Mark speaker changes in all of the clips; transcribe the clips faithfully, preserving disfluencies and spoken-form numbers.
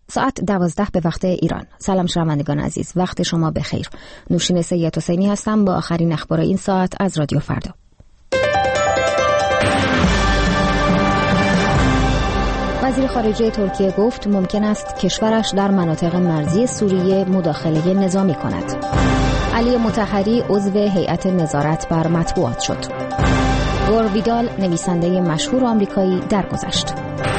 Speaker 1: ساعت دوازده به وقت ایران. سلام شنوندگان عزیز، وقت شما بخیر. نوشین سید حسینی هستم با آخرین اخبار این ساعت از رادیو فردا. وزیر خارجه ترکیه گفت ممکن است کشورش در مناطق مرزی سوریه مداخله نظامی کند. علی مطهری عضو هیئت نظارت بر مطبوعات شد. گور ویدال نویسنده مشهور آمریکایی درگذشت.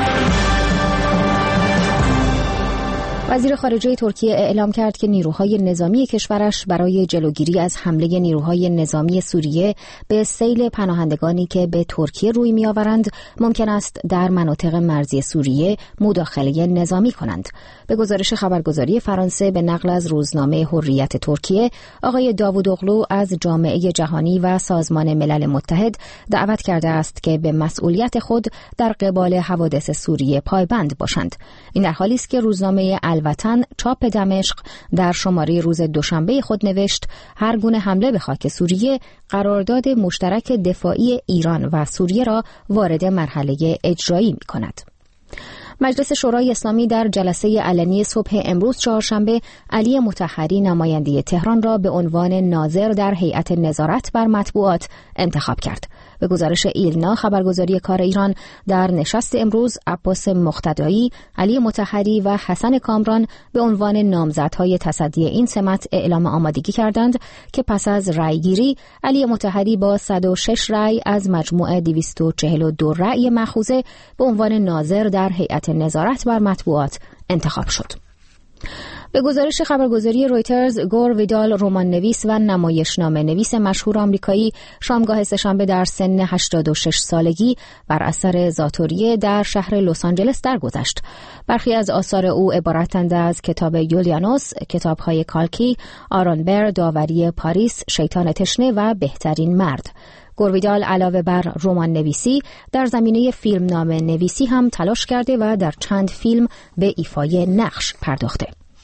Speaker 1: وزیر خارجه ترکیه اعلام کرد که نیروهای نظامی کشورش برای جلوگیری از حمله نیروهای نظامی سوریه به سیل پناهندگانی که به ترکیه روی می‌آورند ممکن است در مناطق مرزی سوریه مداخله نظامی کنند. به گزارش خبرگزاری فرانسه به نقل از روزنامه حریت ترکیه، آقای داوودوغلو از جامعه جهانی و سازمان ملل متحد دعوت کرده است که به مسئولیت خود در قبال حوادث سوریه پایبند باشند. این در حالی است که روزنامه الوطن چاپ دمشق در شماره روز دوشنبه خود نوشت هر گونه حمله به خاک سوریه قرارداد مشترک دفاعی ایران و سوریه را وارد مرحله اجرایی می کند. مجلس شورای اسلامی در جلسه علنی صبح امروز چهارشنبه علی مطهری نماینده تهران را به عنوان ناظر در هیئت نظارت بر مطبوعات انتخاب کرد. به گزارش ایلنا خبرگزاری کار ایران، در نشست امروز عباس مقتدایی، علی مطهری و حسن کامران به عنوان نامزدهای تصدی این سمت اعلام آمادگی کردند که پس از رأیگیری علی مطهری با صد و شش رأی از مجموع دویست و چهل و دو رأی مأخوذه به عنوان ناظر در هیئت نظارت بر مطبوعات انتخاب شد. به گزارش خبرگزاری رویترز، گور ویدال رمان نویس و نمایشنامه نویس مشهور آمریکایی شامگاه سه‌شنبه در سن هشتاد و شش سالگی بر اثر ذاتوریه در شهر لس آنجلس درگذشت. برخی از آثار او عبارتند از کتاب یولیانوس، کتاب‌های کالکی، آرونبر، داوری پاریس، شیطان تشنه و بهترین مرد. گور ویدال علاوه بر رمان نویسی در زمینه فیلم نامه نویسی هم تلاش کرده و در چند فیلم به ایفای نقش پرداخته.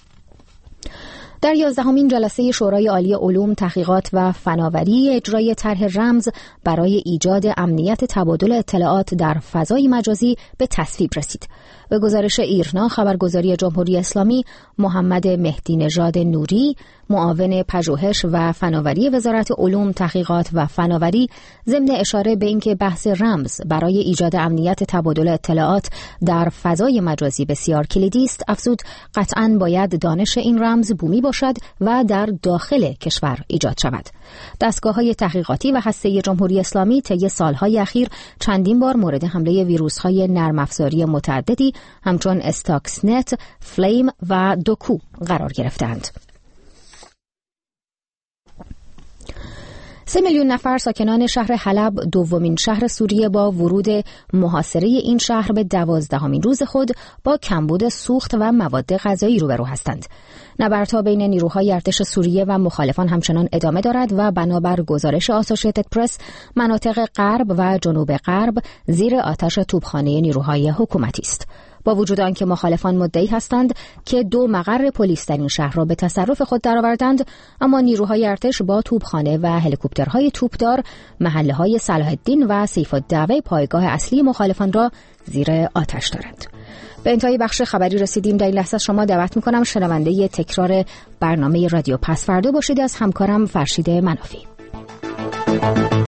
Speaker 1: در یازدهمین جلسه شورای عالی علوم، تحقیقات و فناوری اجرای طرح رمز برای ایجاد امنیت تبادل اطلاعات در فضای مجازی به تصویب رسید. به گزارش ایرنا خبرگزاری جمهوری اسلامی، محمد مهدی نژاد نوری، معاون پژوهش و فناوری وزارت علوم، تحقیقات و فناوری، ضمن اشاره به اینکه بحث رمز برای ایجاد امنیت تبادل اطلاعات در فضای مجازی بسیار کلیدی است، افزود قطعاً باید دانش این رمز بومی باشد و در داخل کشور ایجاد شود. دستگاه‌های تحقیقاتی و هسته‌ای جمهوری اسلامی طی سال‌های اخیر چندین بار مورد حمله ویروس‌های نرم افزاری متعددی همچون استاکسنت، فلیم و دوکو قرار گرفتند. سه میلیون نفر ساکنان شهر حلب، دومین شهر سوریه، با ورود محاصره این شهر به دوازدهمین روز خود با کمبود سوخت و مواد غذایی روبرو هستند. نبردها بین نیروهای ارتش سوریه و مخالفان همچنان ادامه دارد و بنابر گزارش آسوشیتد پرس مناطق غرب و جنوب غرب زیر آتش توپخانه نیروهای حکومتی است. با وجود آنکه مخالفان مدعی هستند که دو مقر پلیس در این شهر را به تصرف خود درآوردند، اما نیروهای ارتش با توپخانه و هلیکوپترهای توپدار محله‌های صلاح الدین و سیف الدعوه پایگاه اصلی مخالفان را زیر آتش دارند. به انتهای بخش خبری رسیدیم. در این لحظه شما دعوت می‌کنم شنونده تکرار برنامه رادیو پس فردا باشید از همکارم فرشید منافی.